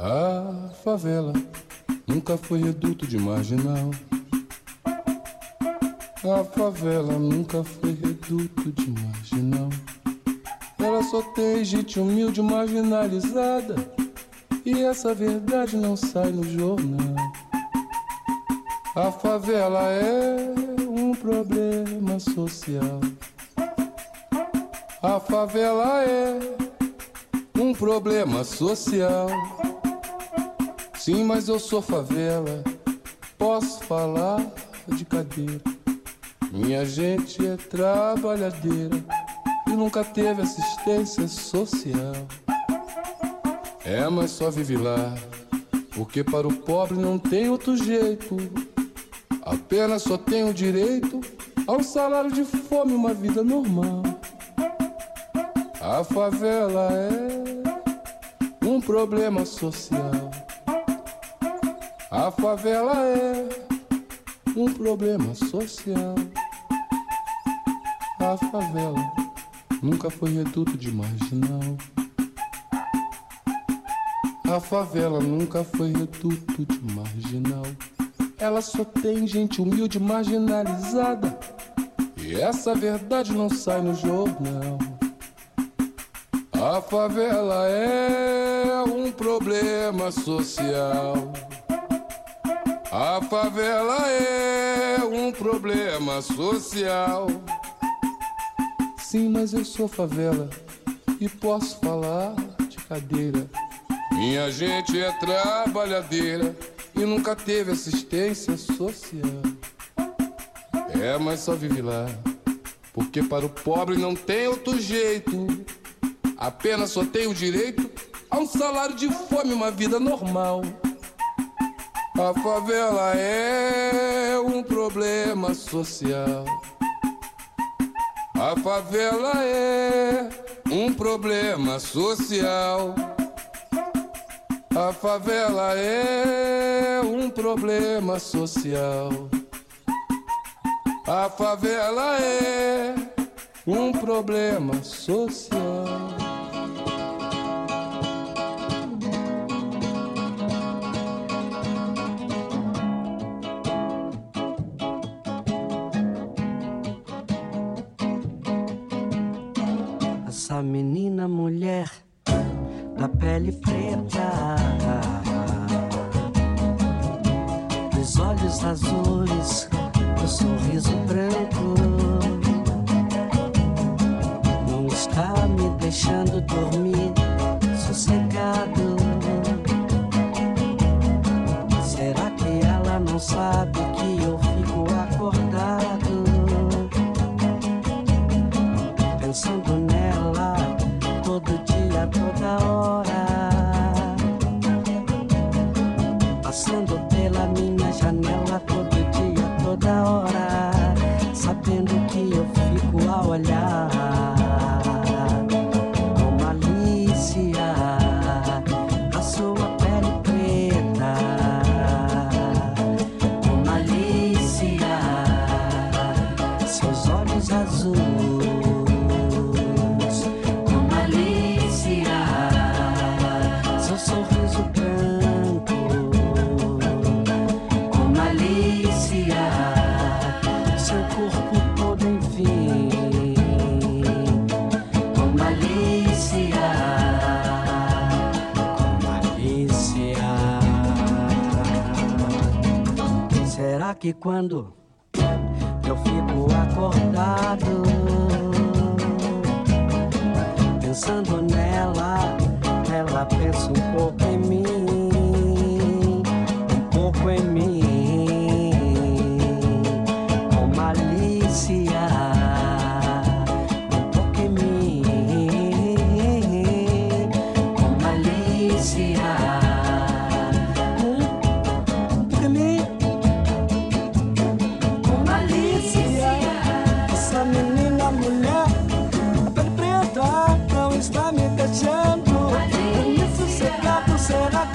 A favela nunca foi reduto de marginal. A favela nunca foi reduto de marginal. Ela só tem gente humilde marginalizada, e essa verdade não sai no jornal. A favela é um problema social. A favela é um problema social. Sim, mas eu sou favela, posso falar de cadeira. Minha gente é trabalhadeira e nunca teve assistência social. É, mas só vive lá, porque para o pobre não tem outro jeito. Apenas só tem o direito ao salário de fome, uma vida normal. A favela é um problema social. A favela é um problema social. A favela nunca foi reduto de marginal. A favela nunca foi reduto de marginal. Ela só tem gente humilde marginalizada, e essa verdade não sai no jornal. A favela é um problema social. A favela é um problema social. Sim, mas eu sou favela e posso falar de cadeira. Minha gente é trabalhadeira e nunca teve assistência social. É, mas só vive lá, porque para o pobre não tem outro jeito. Apenas só tem o direito a um salário de fome, uma vida normal. A favela é um problema social. A favela é um problema social. A favela é um problema social. A favela é um problema social. Essa menina mulher da pele preta, dos olhos azuis, do sorriso branco, não está me deixando dormir sossegado. Será que ela não sabe que eu fico acordado, pensando nela todo dia, toda hora, passando pela minha janela todo dia, toda hora, sabendo que eu fico a olhar com malícia a sua pele preta, com malícia seus olhos azuis, sorriso branco, com malícia, seu corpo todo enfim, com malícia, com malícia. Será que quando eu fico acordado, pensando nela, ela pensa um pouco em mim, um pouco em mim, com malícia, um pouco em mim, com malícia, um pouco em mim, com malícia. Essa menina mulher, pele preta, não está me deixando. Será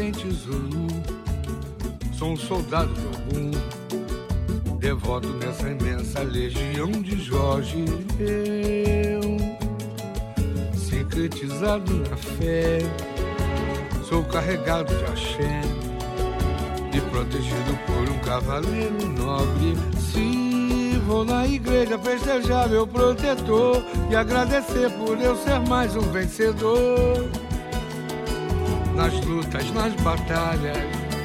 descendente Zulu, sou um soldado de Ogum, devoto nessa imensa legião de Jorge. Eu, sincretizado na fé, sou carregado de axé e protegido por um cavaleiro nobre. Se vou na igreja festejar meu protetor e agradecer por eu ser mais um vencedor nas lutas, nas batalhas.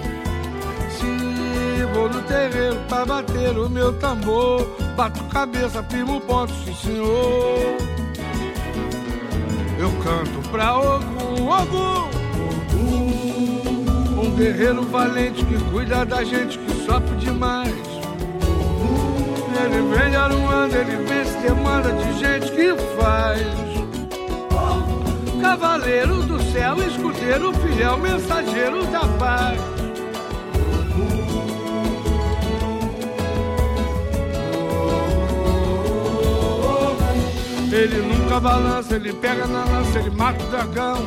Se vou no terreiro pra bater o meu tambor, bato cabeça, firmo ponto, sim senhor. Eu canto pra Ogum, Ogum, Ogum, um guerreiro valente que cuida da gente que sofre demais. Ele vem de Aruanda, ele vence demanda de gente que faz. Cavaleiro do céu, escudeiro fiel, mensageiro da paz. Ele nunca balança, ele pega na lança, ele mata o dragão.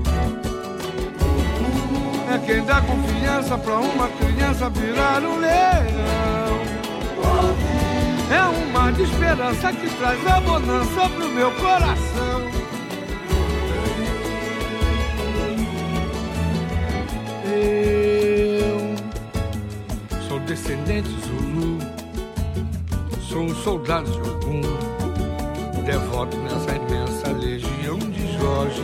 É quem dá confiança pra uma criança virar um leão. É um mar de esperança que traz a bonança pro meu coração. Eu sou descendente Zulu, sou um soldado de Ogum, devoto nessa imensa legião de Jorge.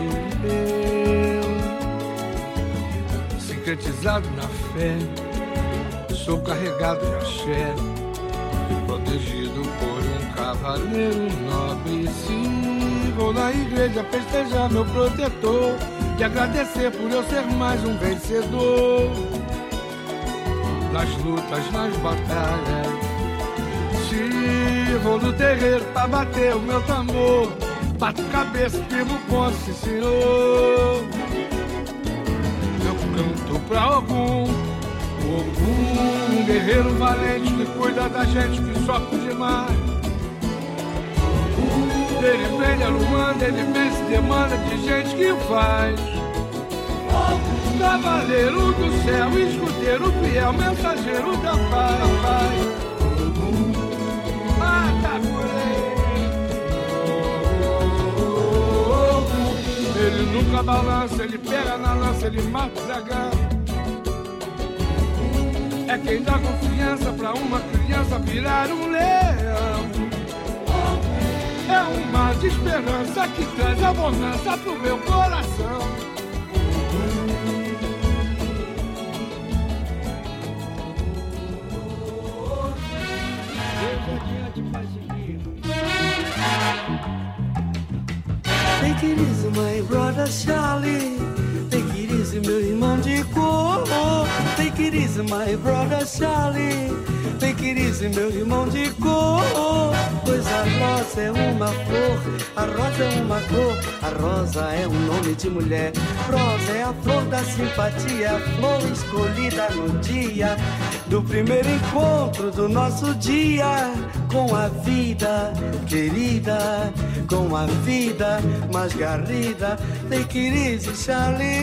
Eu, sincretizado na fé, sou carregado de axé, protegido por um cavaleiro nobre. Se vou na igreja festejar meu protetor e agradecer por eu ser mais um vencedor nas lutas, nas batalhas. Se vou no terreiro pra bater o meu tambor, bato cabeça, firmo ponto, sim senhor. Eu canto pra Ogum, Ogum, um guerreiro valente que cuida da gente que sofre demais. Ele vem de Aruanda, ele vence demanda de gente que faz. Cavaleiro do céu, escudeiro fiel, mensageiro da paz. Ele nunca balança, ele pega na lança, ele mata o dragão. É quem dá confiança pra uma criança virar um leão. É um mar de esperança que traz a bonança pro meu coração. Take it easy, my brother Charlie. Take it easy, meu irmão de cor. Take it easy, my brother Charlie. Take it easy, meu irmão de cor. Pois a rosa é uma flor, a rosa é uma cor, a rosa é um nome de mulher. Rosa é a flor da simpatia, a flor escolhida no dia do primeiro encontro do nosso dia com a vida querida, com a vida mais garrida. Take it easy, Charlie.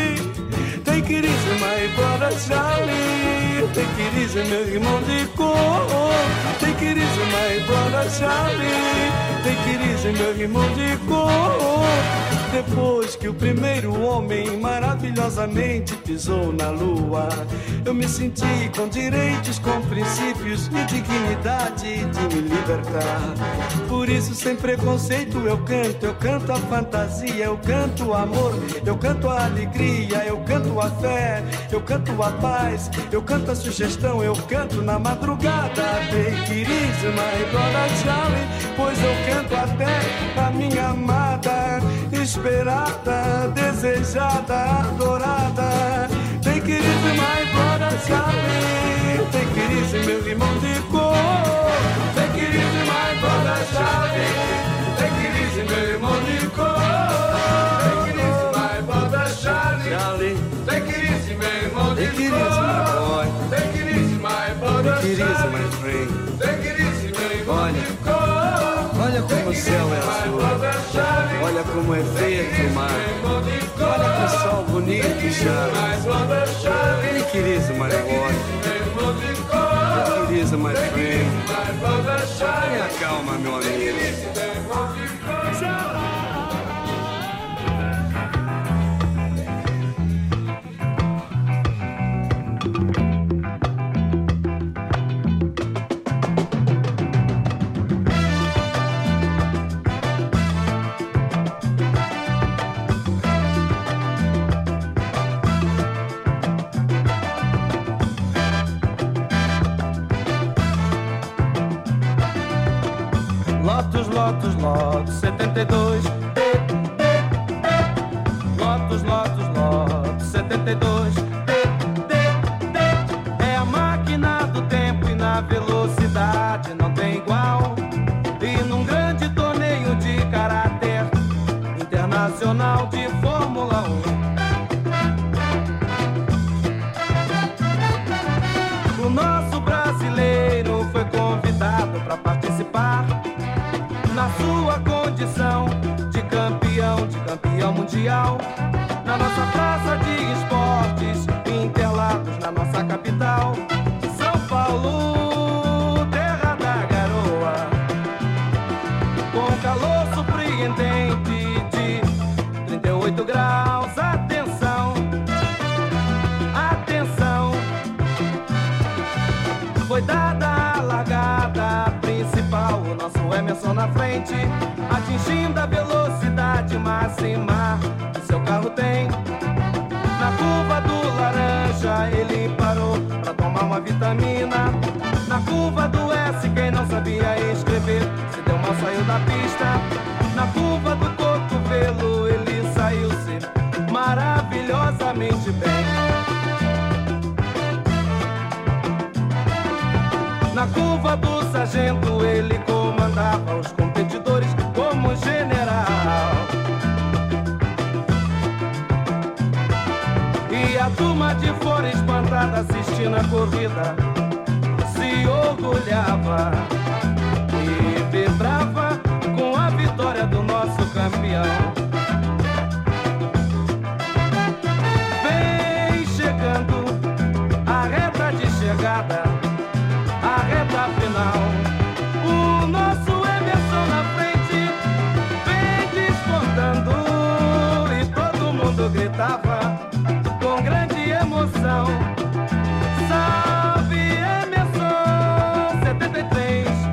Take it easy, my brother Charlie. Take it easy, meu irmão de cor. Take it easy, my brother Charlie. Take it easy, meu irmão de cor. Depois que o primeiro homem maravilhosamente pisou na lua, eu me senti com direitos, com princípios e dignidade de me libertar. Por isso, sem preconceito, eu canto a fantasia, eu canto o amor, eu canto a alegria, eu canto a fé, eu canto a paz, eu canto a sugestão, eu canto na madrugada. Take it easy, my brother Charlie, pois eu canto até a minha amada, esperada, desejada, adorada. Take it easy, my brother Charlie. Take it easy, meu irmão de cor. Take it easy, my brother Charlie. Take it easy, meu irmão de cor. Take it easy, my brother Charlie. Take it easy, meu irmão de cor. Take it easy, my boy. Take it easy, my brother Charlie. Take it easy, my friend. Take it easy, meu irmão de cor. Olha como o céu é azul. Olha como é verde o mar. Olha que o sol bonito, Charlie. Take it easy, my boy. Take it easy, my friend. Tenha calma, meu amigo. Lotus, Lotus, Lotus, 72. Lotus, Lotus, Lotus, 72. É a máquina do tempo e na velocidade não tem igual. E num grande torneio de caráter internacional de Fórmula 1. O nosso brasileiro foi convidado para participar na sua condição de campeão mundial, na nossa praça de esportes, Interlagos, na nossa capital, São Paulo, terra da garoa, com calor surpreendente de 38 graus. Atenção, atenção, foi dada a largada principal, o nosso Emerson na frente, atingindo a velocidade máxima que seu carro tem. Na curva do laranja ele parou pra tomar uma vitamina. Na curva do S quem não sabia escrever se deu mal, saiu da pista. Na curva do cotovelo ele saiu-se maravilhosamente bem. Na curva do sargento ele comandava os competidores como general. E a turma de fora espantada assistindo a corrida se orgulhava e vibrava com a vitória do nosso campeão. Vem chegando a reta de chegada, a reta final, o nosso Emerson na frente vem descontando e todo mundo gritava com grande emoção: salve Emerson, 73.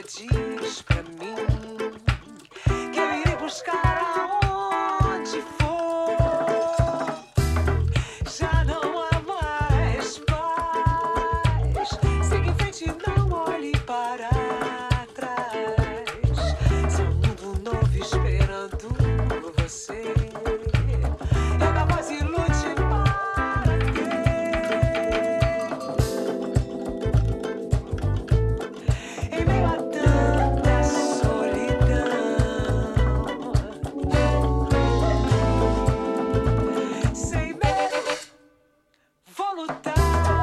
diz pra mim que eu irei buscar aonde for. Já não há mais paz. Siga em frente, não olhe para trás. Seu mundo novo esperando você. Erga a voz e lute para ter. Em meio a tanta solidão, sem medo, vou lutar.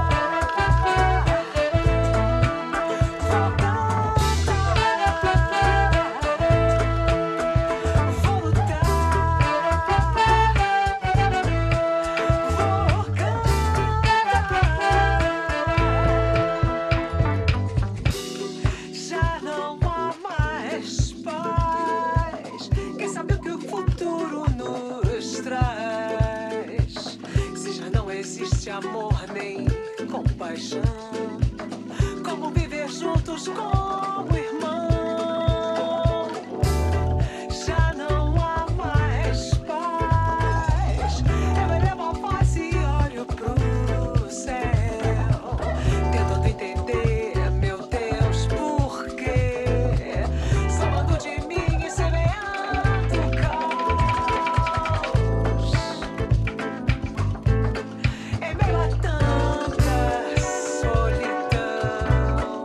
Vou cantar. Vou lutar. Vou cantar. Já não há mais paz. Quem sabe o que o futuro nos traz? Se já não existe amor nem compaixão, como viver juntos como irmãos? Já não há mais paz. Eu elevo a voz e olho pro céu, tentando entender, meu Deus, por quê? Somando de mim e semeando o caos. Em meio a tanta solidão,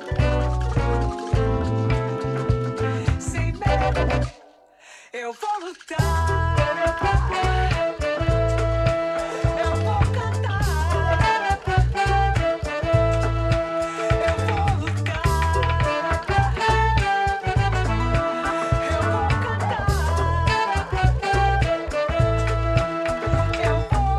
sem medo, eu vou lutar. Eu vou cantar. Eu vou lutar. Eu vou cantar. Eu vou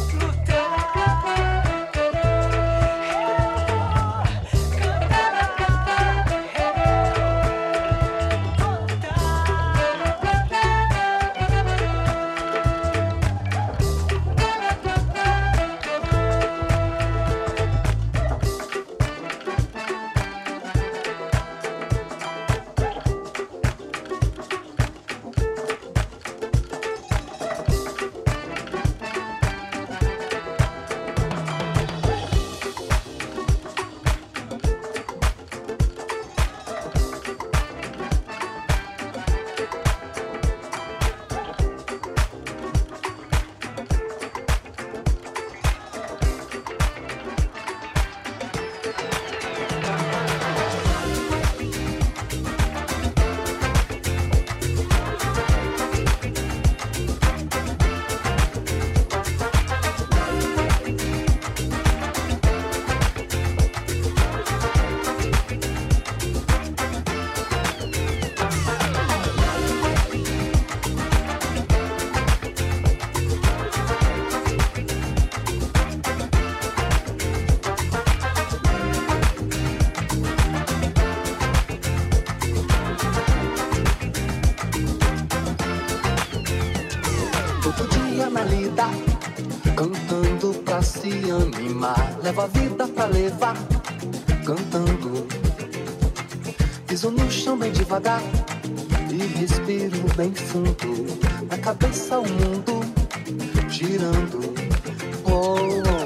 Todo dia na lida, cantando pra se animar. Levo a vida pra levar, cantando. Piso no chão bem devagar e respiro bem fundo. Na cabeça o mundo girando. Oh,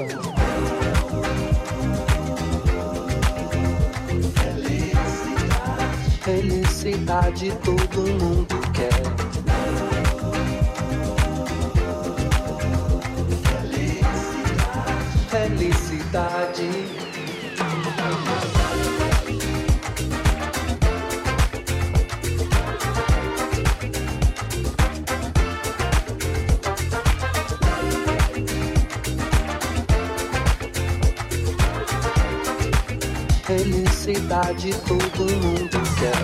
felicidade todo mundo quer. Felicidade. Felicidade todo mundo quer.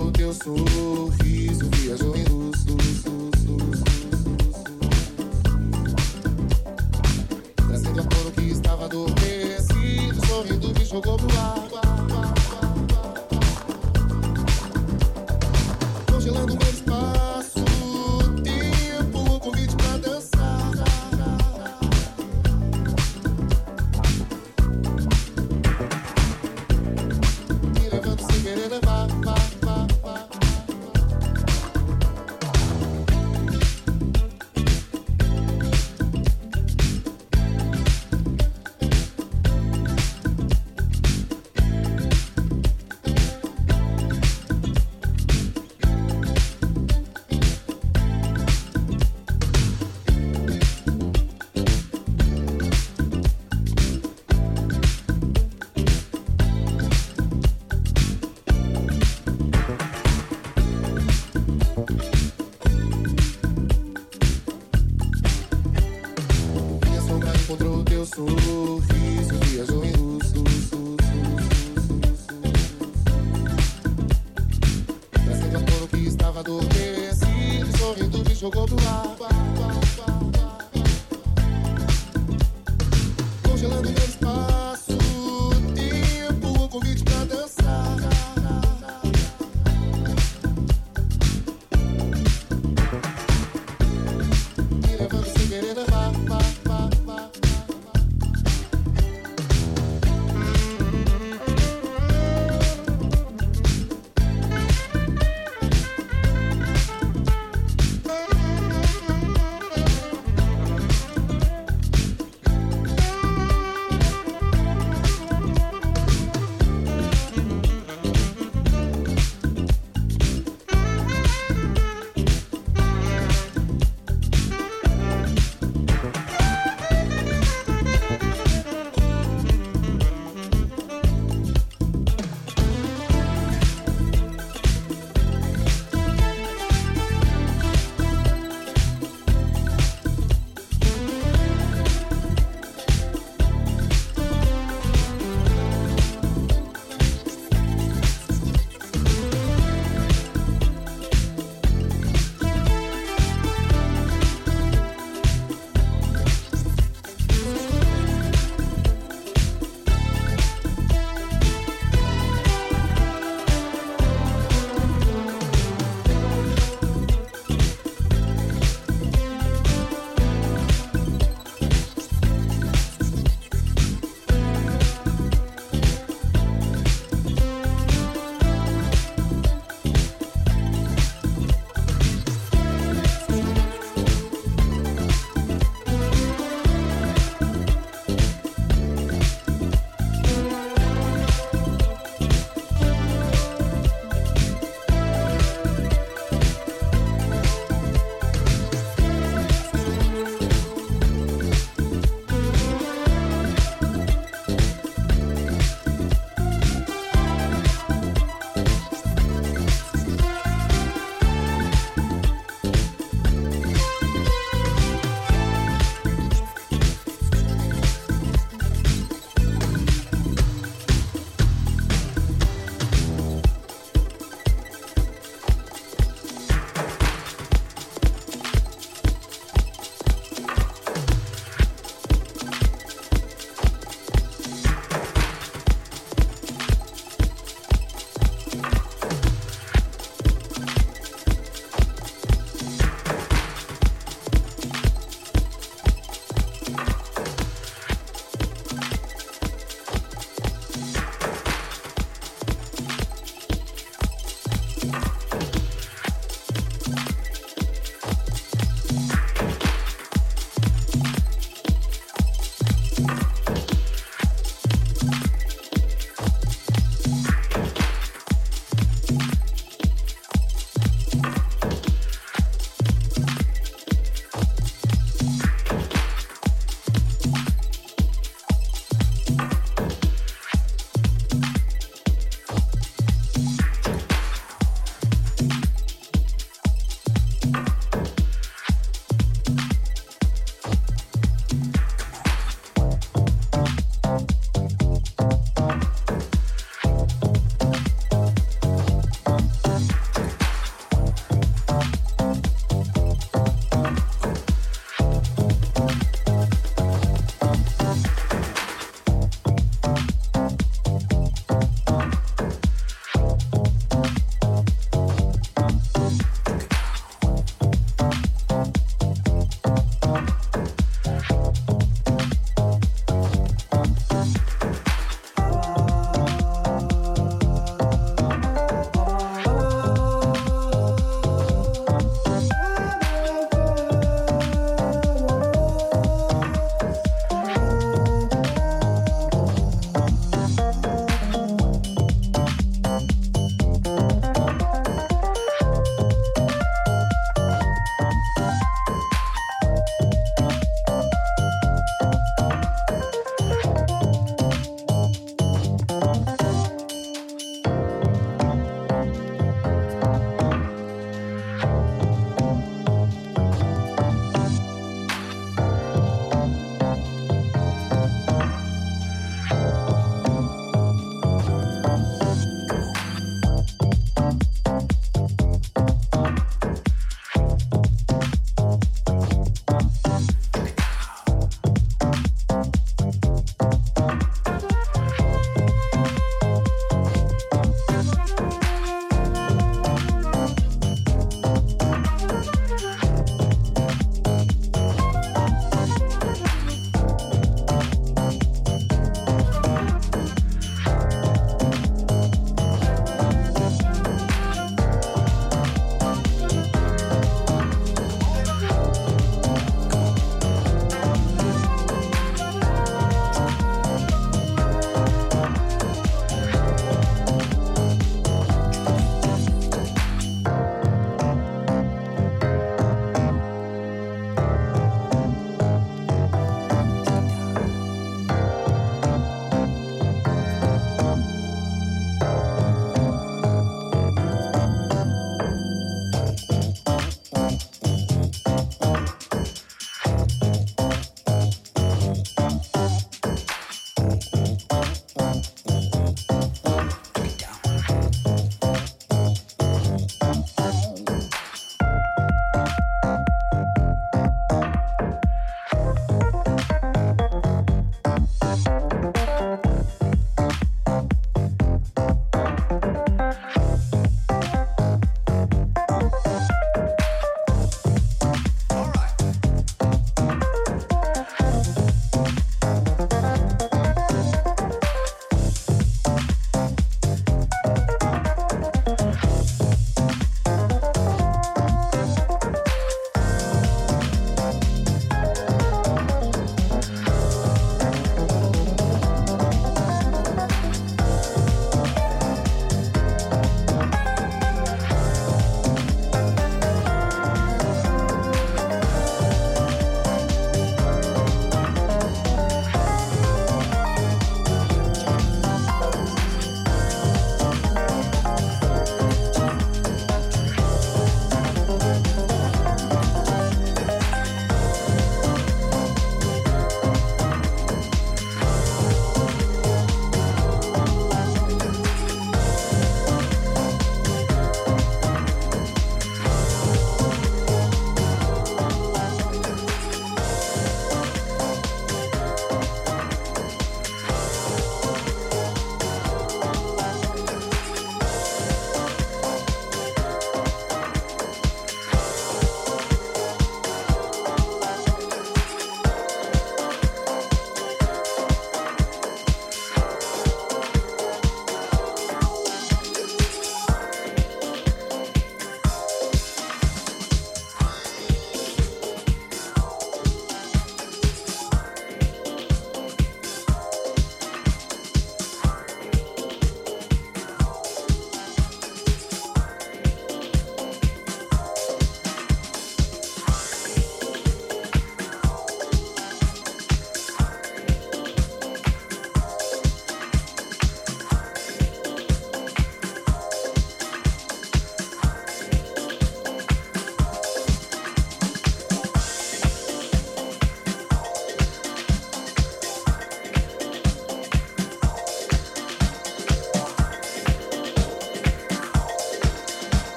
encontrou teu sorriso, viajou em luz. Trazendo a cor que estava adormecido, sorrindo me jogou pro ar. Congelando meu espaço, tempo, convite pra dançar. Me levando sem querer levar. Encontrou teu sorriso, viajou em luz. Trazendo a cor que estava adormecido, sorrindo me jogou pro ar.